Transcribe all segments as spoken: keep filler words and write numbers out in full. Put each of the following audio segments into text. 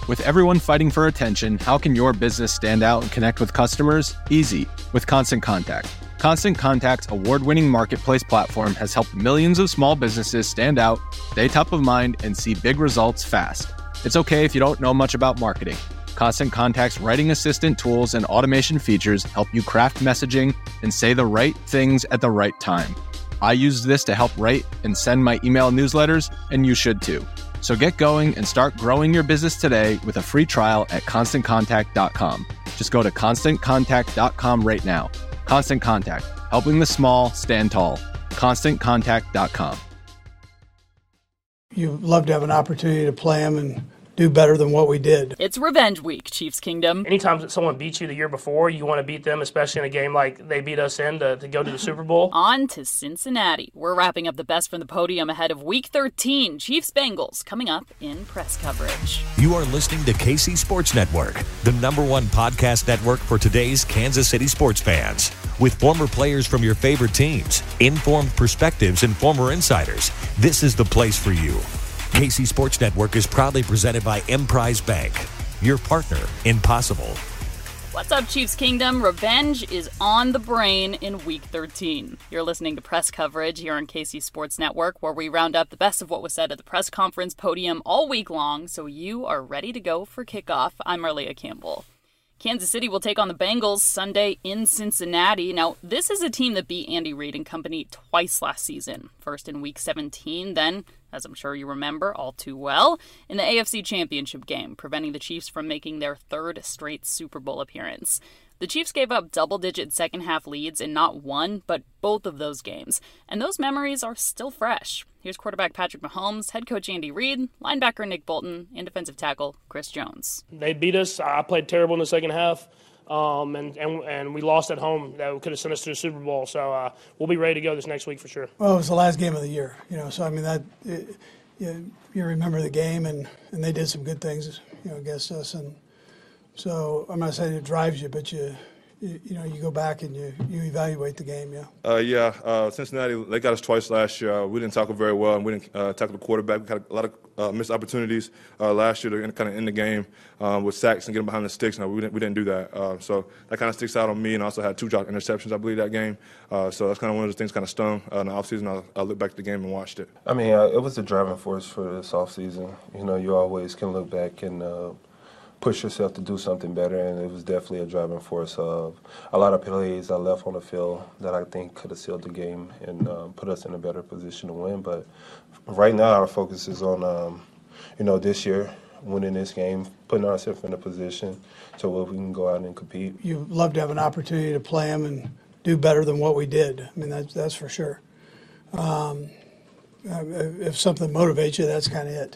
With everyone fighting for attention, how can your business stand out and connect with customers? Easy, with Constant Contact. Constant Contact's award-winning marketplace platform has helped millions of small businesses stand out, stay top of mind, and see big results fast. It's okay if you don't know much about marketing. Constant Contact's writing assistant tools and automation features help you craft messaging and say the right things at the right time. I used this to help write and send my email newsletters, and you should too. So get going and start growing your business today with a free trial at constant contact dot com. Just go to constant contact dot com right now. Constant Contact, helping the small stand tall. constant contact dot com. You'd love to have an opportunity to play them and do better than what we did. It's revenge week, Chiefs Kingdom. Anytime someone beats you the year before, you want to beat them, especially in a game like they beat us in to, to go to the Super Bowl. On to Cincinnati. We're wrapping up the best from the podium ahead of Week thirteen, Chiefs-Bengals, coming up in press coverage. You are listening to K C Sports Network, the number one podcast network for today's Kansas City sports fans. With former players from your favorite teams, informed perspectives, and former insiders, this is the place for you. K C Sports Network is proudly presented by Emprise Bank, your partner in possible. What's up, Chiefs Kingdom? Revenge is on the brain in Week thirteen. You're listening to press coverage here on K C Sports Network, where we round up the best of what was said at the press conference podium all week long, so you are ready to go for kickoff. I'm Marlia Campbell. Kansas City will take on the Bengals Sunday in Cincinnati. Now, this is a team that beat Andy Reid and company twice last season. First in Week seventeen, then, as I'm sure you remember all too well, in the A F C Championship game, preventing the Chiefs from making their third straight Super Bowl appearance. The Chiefs gave up double-digit second-half leads in not one, but both of those games, and those memories are still fresh. Here's quarterback Patrick Mahomes, head coach Andy Reid, linebacker Nick Bolton, and defensive tackle Chris Jones. They beat us. I played terrible in the second half, um, and, and and we lost at home. That could have sent us to the Super Bowl. So uh, we'll be ready to go this next week for sure. Well, it was the last game of the year, you know. So I mean that it, you, you remember the game, and, and they did some good things, you know, against us, and so I'm not saying it drives you, but you. You, you know, you go back and you, you evaluate the game, yeah. Uh, yeah, uh, Cincinnati, they got us twice last year. Uh, we didn't tackle very well, and we didn't uh, tackle the quarterback. We had a lot of uh, missed opportunities uh, last year to kind of end the game uh, with sacks and get them behind the sticks. No, we didn't, we didn't do that. Uh, so that kind of sticks out on me, and I also had two drop interceptions, I believe, that game. Uh, so that's kind of one of those things kind of stung uh, in the offseason. I, I looked back at the game and watched it. I mean, uh, it was a driving force for this offseason. You know, you always can look back and uh, – push yourself to do something better, and it was definitely a driving force of a lot of plays I left on the field that I think could have sealed the game and um, put us in a better position to win. But right now our focus is on, um, you know, this year, winning this game, putting ourselves in a position so we can go out and compete. You'd love to have an opportunity to play them and do better than what we did. I mean, that's, that's for sure. Um, if something motivates you, that's kind of it.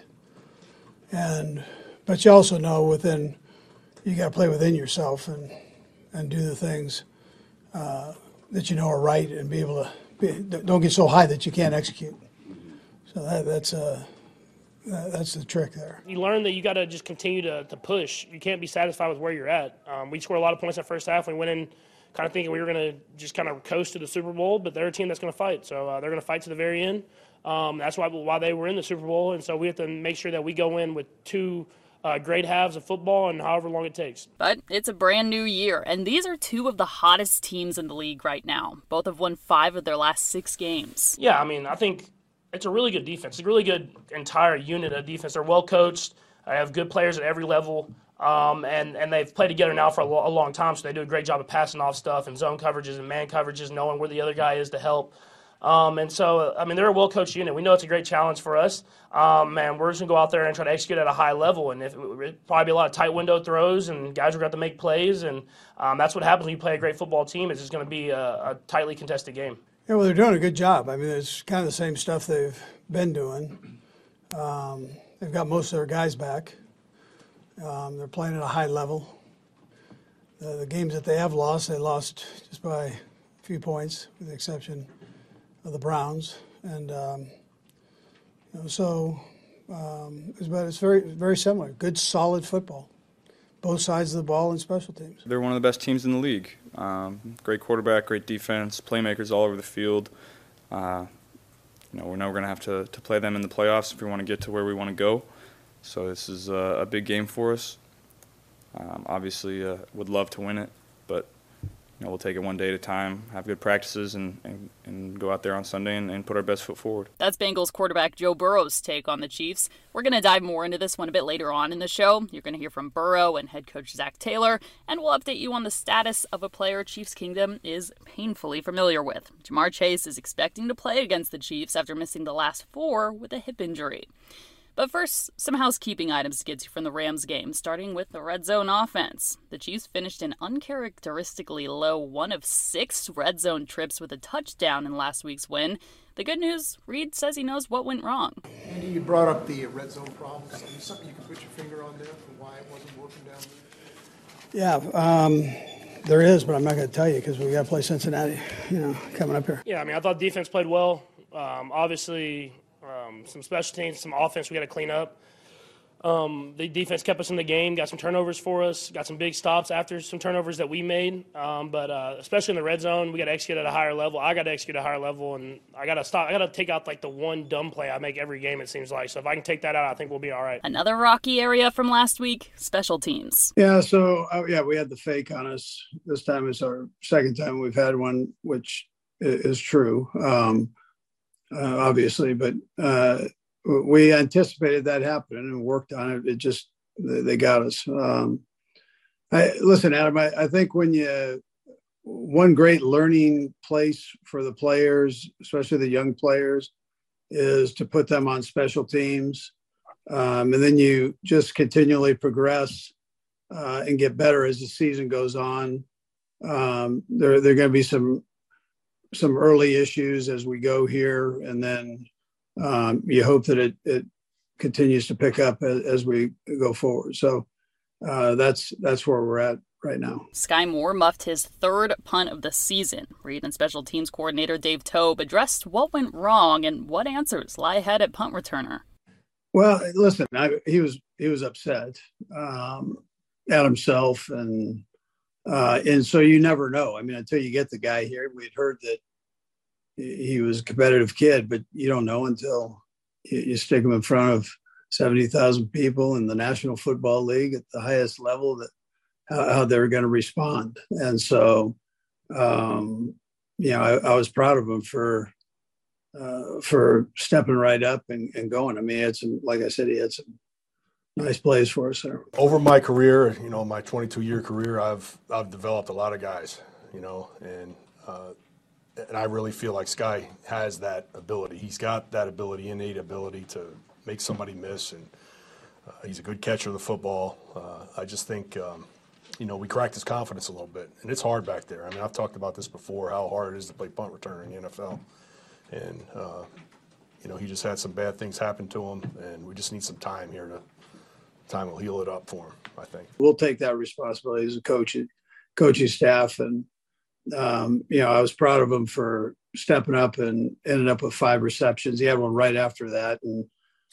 And But you also know within, you got to play within yourself and and do the things uh, that you know are right and be able to, be, don't get so high that you can't execute. So that, that's uh, that, that's the trick there. You learn that you got to just continue to, to push. You can't be satisfied with where you're at. Um, we scored a lot of points in the first half. We went in kind of thinking we were going to just kind of coast to the Super Bowl, but they're a team that's going to fight. So uh, they're going to fight to the very end. Um, that's why why they were in the Super Bowl, and so we have to make sure that we go in with two Uh, great halves of football and however long it takes. But it's a brand new year, and these are two of the hottest teams in the league right now. Both have won five of their last six games. Yeah, I mean, I think it's a really good defense. It's a really good entire unit of defense. They're well coached. They have good players at every level, um, and, and they've played together now for a, lo- a long time, so they do a great job of passing off stuff and zone coverages and man coverages, knowing where the other guy is to help. Um, and so, I mean, they're a well-coached unit. We know it's a great challenge for us. Um, and we're just going to go out there and try to execute at a high level. And if it would probably be a lot of tight window throws, and guys are going to have to make plays. And um, that's what happens when you play a great football team. It's just going to be a, a tightly contested game. Yeah, well, they're doing a good job. I mean, it's kind of the same stuff they've been doing. Um, they've got most of their guys back. Um, they're playing at a high level. The, the games that they have lost, they lost just by a few points, with the exception of the Browns, and um, you know, so um, it's, but it's very, very similar. Good, solid football, both sides of the ball and special teams. They're one of the best teams in the league. Um, great quarterback, great defense, playmakers all over the field. Uh, you know, we know we're going to have to to play them in the playoffs if we want to get to where we want to go. So this is a, a big game for us. Um, obviously, uh, would love to win it, but you know, we'll take it one day at a time, have good practices, and, and, and go out there on Sunday and, and put our best foot forward. That's Bengals quarterback Joe Burrow's take on the Chiefs. We're going to dive more into this one a bit later on in the show. You're going to hear from Burrow and head coach Zach Taylor, and we'll update you on the status of a player Chiefs Kingdom is painfully familiar with. Ja'Marr Chase is expecting to play against the Chiefs after missing the last four with a hip injury. But first, some housekeeping items to get you from the Rams game, starting with the red zone offense. The Chiefs finished an uncharacteristically low one of six red zone trips with a touchdown in last week's win. The good news, Reed says he knows what went wrong. Andy, you brought up the red zone problems. Is there something you can put your finger on there for why it wasn't working down there? Yeah, um, there is, but I'm not going to tell you because we got to play Cincinnati, you know, coming up here. Yeah, I mean, I thought defense played well. Um, obviously, um, some special teams, some offense we got to clean up. Um, the defense kept us in the game, got some turnovers for us, got some big stops after some turnovers that we made. Um, but uh, especially in the red zone, we got to execute at a higher level. I got to execute at a higher level, and I got to stop. I got to take out like the one dumb play I make every game. It seems like. So if I can take that out, I think we'll be all right. Another rocky area from last week: special teams. Yeah, so uh, yeah, we had the fake on us. This time is our second time we've had one, which is true, um, uh, obviously, but. Uh, We anticipated that happening and worked on it. It just, they got us. Um, I, listen, Adam, I, I think when you, one great learning place for the players, especially the young players, is to put them on special teams. Um, and then you just continually progress uh, and get better as the season goes on. Um, there, there are going to be some, some early issues as we go here, and then Um, you hope that it, it continues to pick up as, as we go forward. So uh, that's that's where we're at right now. Sky Moore muffed his third punt of the season. Reed and special teams coordinator Dave Toub addressed what went wrong and what answers lie ahead at punt returner. Well, listen, I, he was he was upset um, at himself, and uh, and so you never know. I mean, until you get the guy here, we'd heard that he was a competitive kid, but you don't know until you stick him in front of seventy thousand people in the National Football League at the highest level, that how, how they're going to respond. And so, um, you know, I, I was proud of him for, uh, for stepping right up and, and going. I mean, he had some, like I said, he had some nice plays for us there. Over my career, you know, my twenty-two year career, I've, I've developed a lot of guys, you know, and, uh, And I really feel like Sky has that ability. He's got that ability, innate ability to make somebody miss, and uh, he's a good catcher of the football. Uh, I just think, um, you know, we cracked his confidence a little bit, and it's hard back there. I mean, I've talked about this before, how hard it is to play punt returner in the N F L. And, uh, you know, he just had some bad things happen to him, and we just need some time here to time will heal it up for him, I think. We'll take that responsibility as a coach, coaching staff, and Um, you know, I was proud of him for stepping up and ended up with five receptions. He had one right after that. And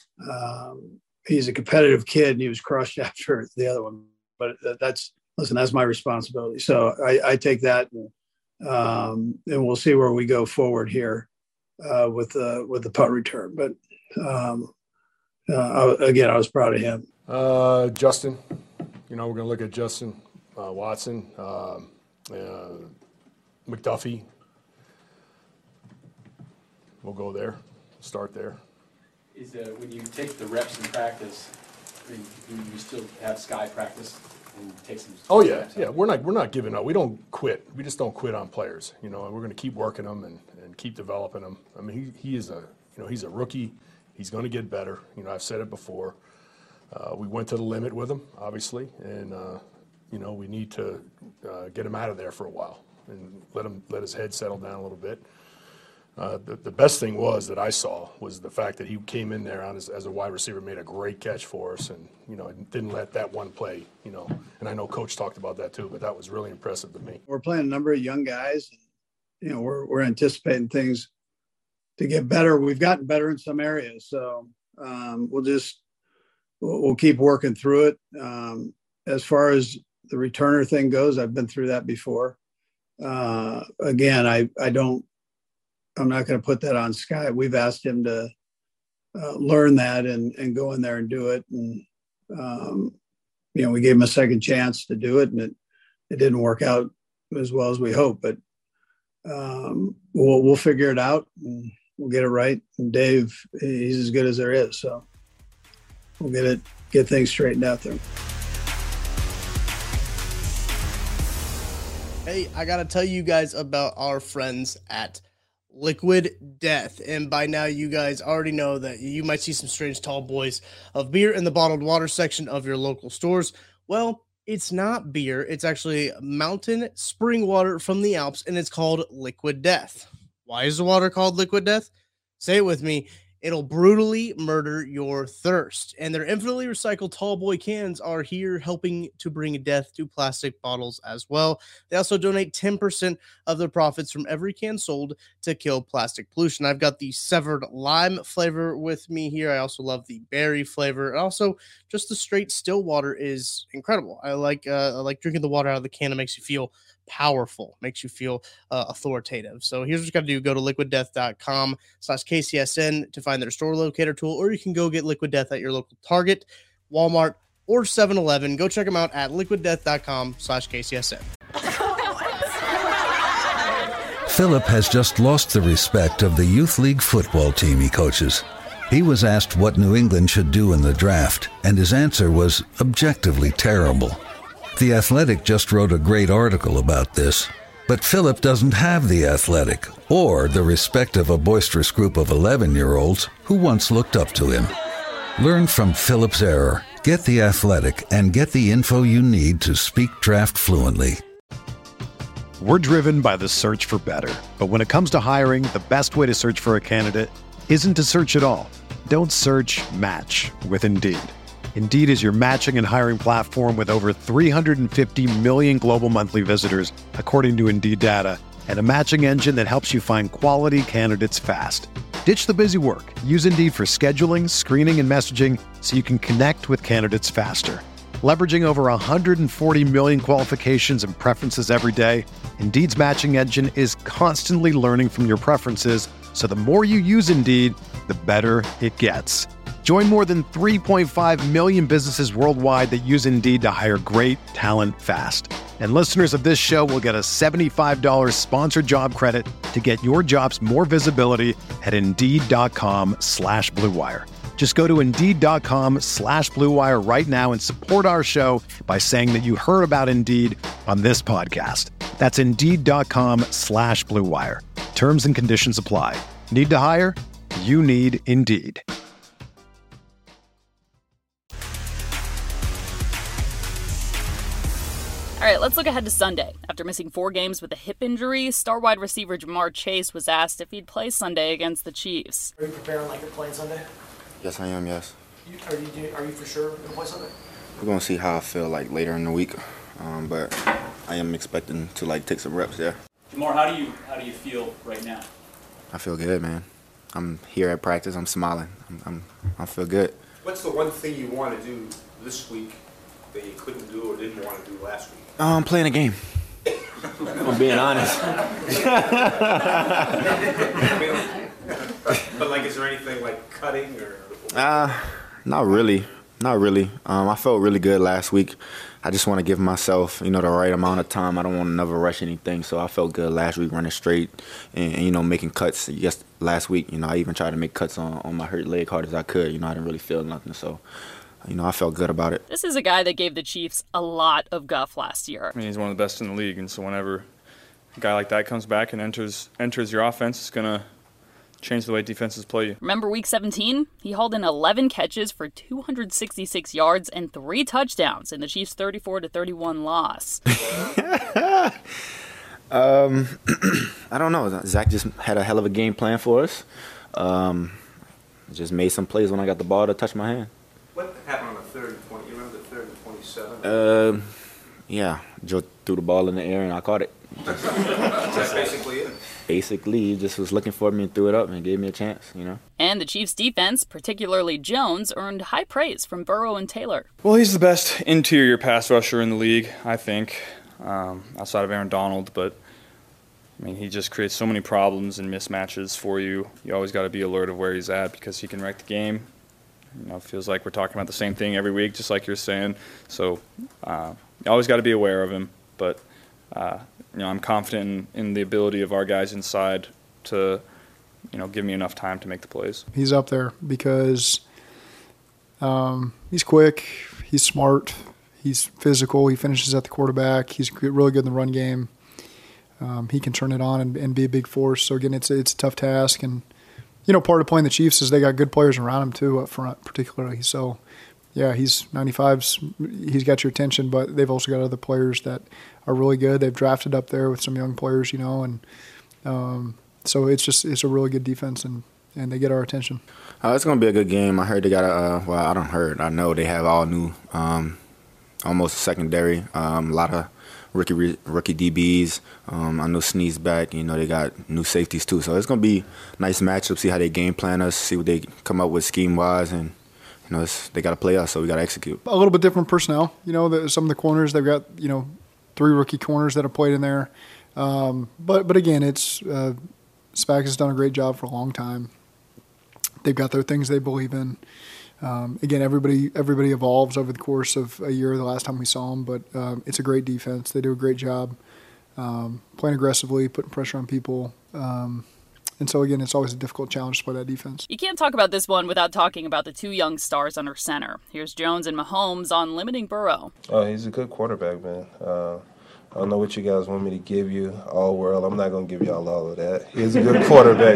um, he's a competitive kid, and he was crushed after the other one. But that's, listen, that's my responsibility. So I, I take that, and, um, and we'll see where we go forward here uh, with, the, with the punt return. But um, uh, I, again, I was proud of him. Uh, Justin, you know, we're going to look at Justin uh, Watson. Um, uh, McDuffie, we'll go there, start there. Is uh, when you take the reps in practice, I mean, do you still have Sky practice and take some? Oh yeah, reps yeah. We're not we're not giving up. We don't quit. We just don't quit on players. You know, and we're going to keep working them and, and keep developing them. I mean, he he is a you know he's a rookie. He's going to get better. You know, I've said it before. Uh, we went to the limit with him, obviously, and uh, you know we need to uh, get him out of there for a while and let him let his head settle down a little bit. Uh, the, the best thing was that I saw was the fact that he came in there on his, as a wide receiver, made a great catch for us, and you know didn't let that one play. You know, and I know Coach talked about that too, but that was really impressive to me. We're playing a number of young guys. And, you know, we're we're anticipating things to get better. We've gotten better in some areas, so um, we'll just we'll, we'll keep working through it. Um, as far as the returner thing goes, I've been through that before. Uh, again, I, I don't, I'm not going to put that on Sky. We've asked him to uh, learn that and, and go in there and do it. And Um, you know, we gave him a second chance to do it, and it, it didn't work out as well as we hoped, but um, we'll, we'll figure it out and we'll get it right. And Dave, he's as good as there is. So we'll get it, get things straightened out there. Hey, I got to tell you guys about our friends at Liquid Death. And by now, you guys already know that you might see some strange tall boys of beer in the bottled water section of your local stores. Well, it's not beer. It's actually mountain spring water from the Alps, and it's called Liquid Death. Why is the water called Liquid Death? Say it with me. It'll brutally murder your thirst. And their infinitely recycled tall boy cans are here helping to bring death to plastic bottles as well. They also donate ten percent of their profits from every can sold to kill plastic pollution. I've got the severed lime flavor with me here. I also love the berry flavor. And also, just the straight still water is incredible. I like uh, I like drinking the water out of the can. It makes you feel powerful, makes you feel uh, authoritative. So here's what you got to do. Go to liquiddeath.com slash KCSN to find their store locator tool, or you can go get Liquid Death at your local Target, Walmart, or seven eleven. Go check them out at liquiddeath.com slash KCSN. Philip has just lost the respect of the youth league football team he coaches. He was asked what New England should do in the draft, and his answer was objectively terrible. The Athletic just wrote a great article about this, but Philip doesn't have The Athletic or the respect of a boisterous group of eleven-year-olds who once looked up to him. Learn from Philip's error. Get The Athletic and get the info you need to speak draft fluently. We're driven by the search for better, but when it comes to hiring, the best way to search for a candidate isn't to search at all. Don't search, match with Indeed. Indeed is your matching and hiring platform with over three hundred fifty million global monthly visitors, according to Indeed data, and a matching engine that helps you find quality candidates fast. Ditch the busy work. Use Indeed for scheduling, screening, and messaging so you can connect with candidates faster. Leveraging over one hundred forty million qualifications and preferences every day, Indeed's matching engine is constantly learning from your preferences, so the more you use Indeed, the better it gets. Join more than three point five million businesses worldwide that use Indeed to hire great talent fast. And listeners of this show will get a seventy-five dollars sponsored job credit to get your jobs more visibility at Indeed.com slash Blue Wire. Just go to Indeed.com slash Blue Wire right now and support our show by saying that you heard about Indeed on this podcast. That's Indeed.com slash Blue Wire. Terms and conditions apply. Need to hire? You need Indeed. All right, let's look ahead to Sunday. After missing four games with a hip injury, star wide receiver Jamar Chase was asked if he'd play Sunday against the Chiefs. Are you preparing like you're playing Sunday? Yes, I am, yes. You, are, you, are you for sure going to play Sunday? We're going to see how I feel like later in the week, um, but I am expecting to like take some reps there. Jamar, how do you how do you feel right now? I feel good, man. I'm here at practice. I'm smiling. I'm, I'm I feel good. What's the one thing you want to do this week that you couldn't do or didn't want to do last week? Oh, I'm playing a game. I'm being honest. But like, is there anything like cutting or? Uh, not really. Not really. Um, I felt really good last week. I just want to give myself, you know, the right amount of time. I don't want to never rush anything. So I felt good last week running straight and, and you know, making cuts. Yes, last week, you know, I even tried to make cuts on, on my hurt leg hard as I could. You know, I didn't really feel nothing. So, you know, I felt good about it. This is a guy that gave the Chiefs a lot of guff last year. I mean, he's one of the best in the league, and so whenever a guy like that comes back and enters enters your offense, it's going to change the way defenses play you. Remember week seventeen? He hauled in eleven catches for two hundred sixty-six yards and three touchdowns in the Chiefs' thirty-four to thirty-one loss. um, I don't know. Zach just had a hell of a game plan for us. Um, just made some plays when I got the ball to touch my hand. What happened on the third and twenty? You remember the third and twenty-seven? Uh, yeah, Joe threw the ball in the air and I caught it. Just, That's basically it. Basically, he just was looking for me and threw it up and gave me a chance, you know. And the Chiefs' defense, particularly Jones, earned high praise from Burrow and Taylor. Well, he's the best interior pass rusher in the league, I think, um, outside of Aaron Donald. But, I mean, he just creates so many problems and mismatches for you. You always got to be alert of where he's at because he can wreck the game. You know, it feels like we're talking about the same thing every week, just like you're saying. So uh, you always got to be aware of him. But uh, you know, I'm confident in, in the ability of our guys inside to, you know, give me enough time to make the plays. He's up there because um, he's quick, he's smart, he's physical, he finishes at the quarterback, he's really good in the run game. Um, he can turn it on and, and be a big force. So, again, it's, it's a tough task. And, you know, part of playing the Chiefs is they got good players around him, too, up front particularly. So, yeah, he's ninety-five's, he's got your attention, but they've also got other players that are really good. They've drafted up there with some young players, you know, and um, so it's just it's a really good defense, and, and they get our attention. Uh, it's going to be a good game. I heard they got a, uh, well, I don't heard. I know they have all new, um, almost secondary, um, a lot of rookie rookie D Bs. Um, I know Snead's back. You know, they got new safeties too. So it's going to be a nice matchup, see how they game plan us, see what they come up with scheme-wise, and, you know, it's, they got to play us, so we got to execute. A little bit different personnel. You know, the, some of the corners, they've got, you know, three rookie corners that have played in there. Um, but, but again, it's uh, Spags has done a great job for a long time. They've got their things they believe in. Um, again, everybody everybody evolves over the course of a year the last time we saw them, but um, it's a great defense. They do a great job um, playing aggressively, putting pressure on people. Um, and so, again, it's always a difficult challenge to play that defense. You can't talk about this one without talking about the two young stars under center. Here's Jones and Mahomes on limiting Burrow. Oh, he's a good quarterback, man. Uh, I don't know what you guys want me to give you, all world. I'm not going to give y'all all of that. He's a good quarterback,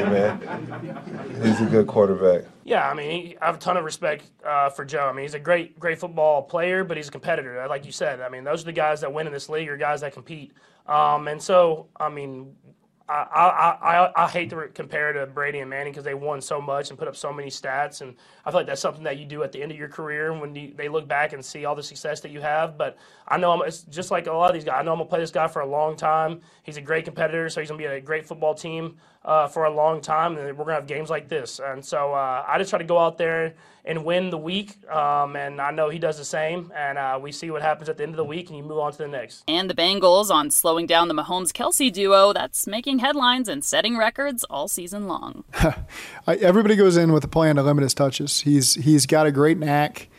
man. He's a good quarterback. Yeah, I mean, he, I have a ton of respect uh, for Joe. I mean, he's a great, great football player, but he's a competitor, like you said. I mean, those are the guys that win in this league, or guys that compete. Um, and so, I mean, I, I, I, I hate to compare to Brady and Manning because they won so much and put up so many stats, and I feel like that's something that you do at the end of your career when you, they look back and see all the success that you have. But I know I'm, it's just like a lot of these guys. I know I'm going to play this guy for a long time. He's a great competitor, so he's going to be a great football team uh, for a long time, and we're going to have games like this. And so uh, I just try to go out there and win the week, um, and I know he does the same, and uh, we see what happens at the end of the week, and you move on to the next. And the Bengals on slowing down the Mahomes-Kelsey duo that's making headlines and setting records all season long. I, everybody goes in with a plan to limit his touches. He's He's got a great knack.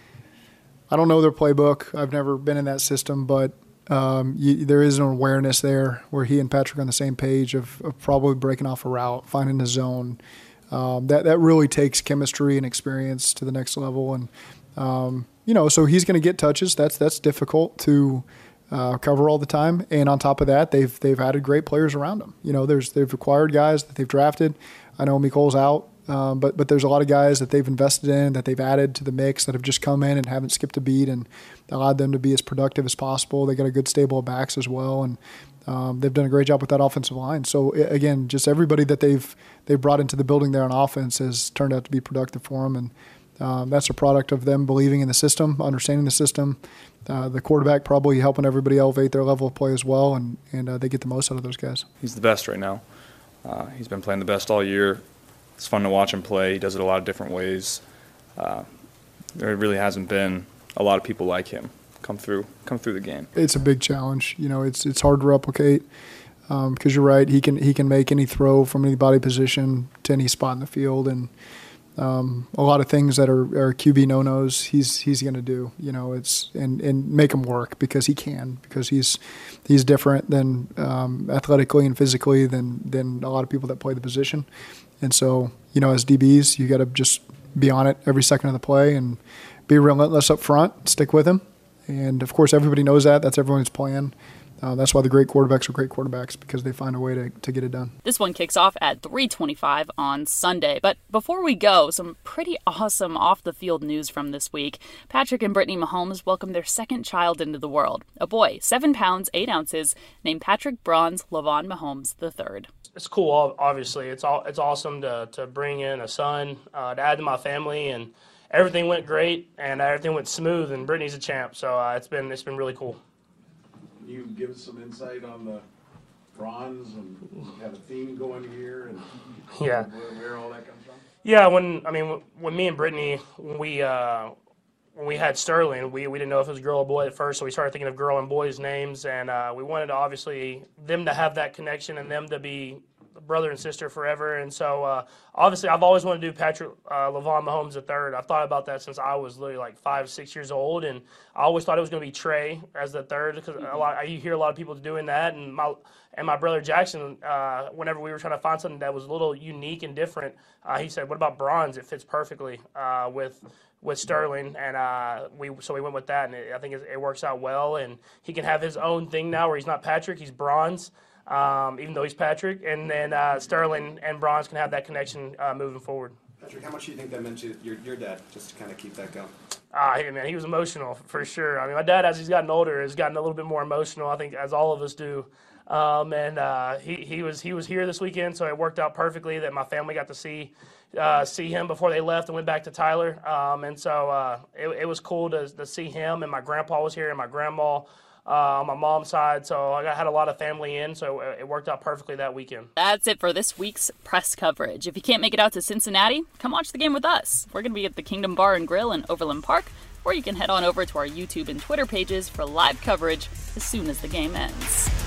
I don't know their playbook. I've never been in that system, but um, you, there is an awareness there where he and Patrick are on the same page of, of probably breaking off a route, finding the zone. Um, that that really takes chemistry and experience to the next level, and um, you know, so he's going to get touches. That's that's difficult to uh, cover all the time. And on top of that, they've they've added great players around him. You know, there's they've acquired guys that they've drafted. I know Mecole's out, um, but but there's a lot of guys that they've invested in, that they've added to the mix, that have just come in and haven't skipped a beat, and allowed them to be as productive as possible. They got a good stable of backs as well, and Um, they've done a great job with that offensive line. So, again, just everybody that they've they've brought into the building there on offense has turned out to be productive for them. And um, that's a product of them believing in the system, understanding the system. Uh, the quarterback probably helping everybody elevate their level of play as well, and, and uh, they get the most out of those guys. He's the best right now. Uh, he's been playing the best all year. It's fun to watch him play. He does it a lot of different ways. Uh, there really hasn't been a lot of people like him come through come through the game. It's a big challenge. You know, it's it's hard to replicate because um, you're right. He can he can make any throw from any body position to any spot in the field, and um, a lot of things that are, are Q B no-nos. He's he's going to do. You know, it's and, and make him work because he can because he's he's different than um, athletically and physically than than a lot of people that play the position, and so you know as D Bs you got to just be on it every second of the play and be relentless up front, stick with him. And, of course, everybody knows that. That's everyone's plan. Uh, that's why the great quarterbacks are great quarterbacks, because they find a way to, to get it done. This one kicks off at three twenty-five on Sunday. But before we go, some pretty awesome off-the-field news from this week. Patrick and Brittany Mahomes welcomed their second child into the world. A boy, seven pounds, eight ounces, named Patrick Bronze Lavon Mahomes the third. It's cool, obviously. It's all, it's awesome to, to bring in a son, uh, to add to my family, and everything went great, and everything went smooth, and Brittany's a champ, so uh, it's been it's been really cool. Can you give us some insight on the bronze and have a theme going here and yeah. where, where all that comes from? Yeah, when I mean when me and Brittany when we uh, when we had Sterling, we we didn't know if it was girl or boy at first, so we started thinking of girl and boys names, and uh, we wanted to obviously them to have that connection and them to be brother and sister forever. And so, uh, obviously, I've always wanted to do Patrick uh, LaVon Mahomes the third. I've thought about that since I was literally like five, six years old. And I always thought it was going to be Trey as the third because a lot, you hear a lot of people doing that. And my and my brother Jackson, uh, whenever we were trying to find something that was a little unique and different, uh, he said, what about bronze? It fits perfectly uh, with with Sterling, and uh, we so we went with that, and it, I think it, it works out well. And he can have his own thing now, where he's not Patrick, he's bronze, um, even though he's Patrick. And then uh, Sterling and bronze can have that connection uh, moving forward. Patrick, how much do you think that meant to your your dad, just to kind of keep that going? Ah, uh, man, he was emotional for sure. I mean, my dad, as he's gotten older, has gotten a little bit more emotional. I think, as all of us do. Um, and uh, he he was he was here this weekend, so it worked out perfectly that my family got to see. Uh, see him before they left and went back to Tyler. Um, and so uh, it, it was cool to, to see him, and my grandpa was here and my grandma uh, on my mom's side. So I got, had a lot of family in, so it, it worked out perfectly that weekend. That's it for this week's press coverage. If you can't make it out to Cincinnati, come watch the game with us. We're going to be at the Kingdom Bar and Grill in Overland Park, or you can head on over to our YouTube and Twitter pages for live coverage as soon as the game ends.